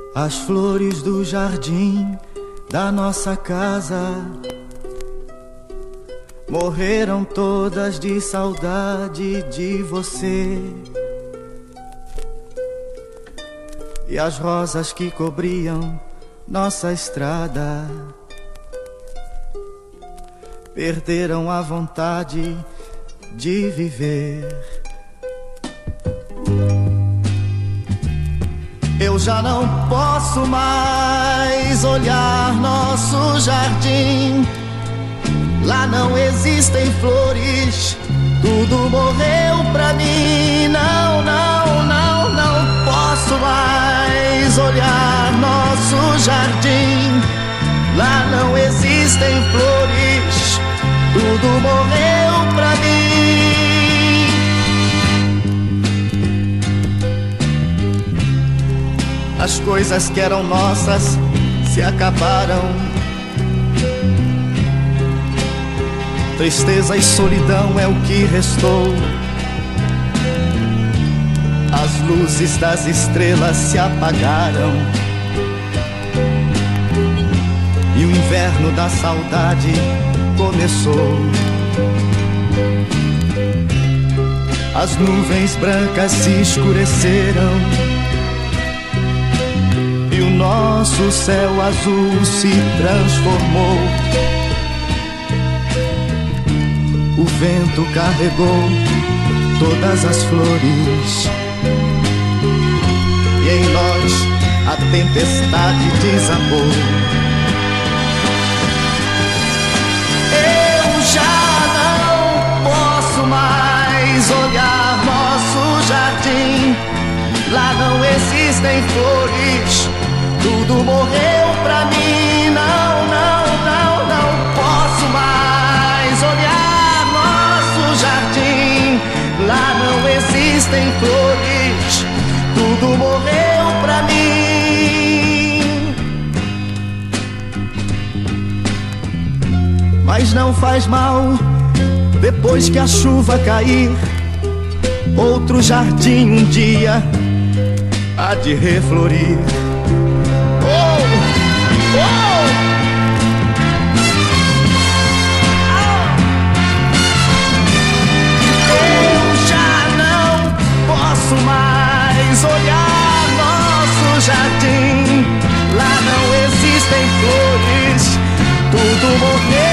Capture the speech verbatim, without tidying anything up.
As flores do jardim da nossa casa morreram todas de saudade de você. E as rosas que cobriam nossa estrada perderam a vontade de viver. Eu já não posso mais olhar nosso jardim. Lá não existem flores, tudo morreu pra mim. Não, não, não, não posso mais olhar nosso jardim. Lá não existem flores, tudo morreu pra mim. As coisas que eram nossas se acabaram. Tristeza e solidão é o que restou. As luzes das estrelas se apagaram. E o inverno da saudade começou. As nuvens brancas se escureceram. E o nosso céu azul se transformou. O vento carregou todas as flores. E em nós a tempestade desabou. Eu já não posso mais olhar nosso jardim. Lá não existem flores, tudo morreu pra mim. Não, não, não, não posso mais olhar nosso jardim. Lá não existem flores, tudo morreu pra mim. Mas não faz mal, depois que a chuva cair, outro jardim um dia há de reflorir. Oh, oh. Eu já não posso mais olhar nosso jardim. Lá não existem flores, tudo morreu.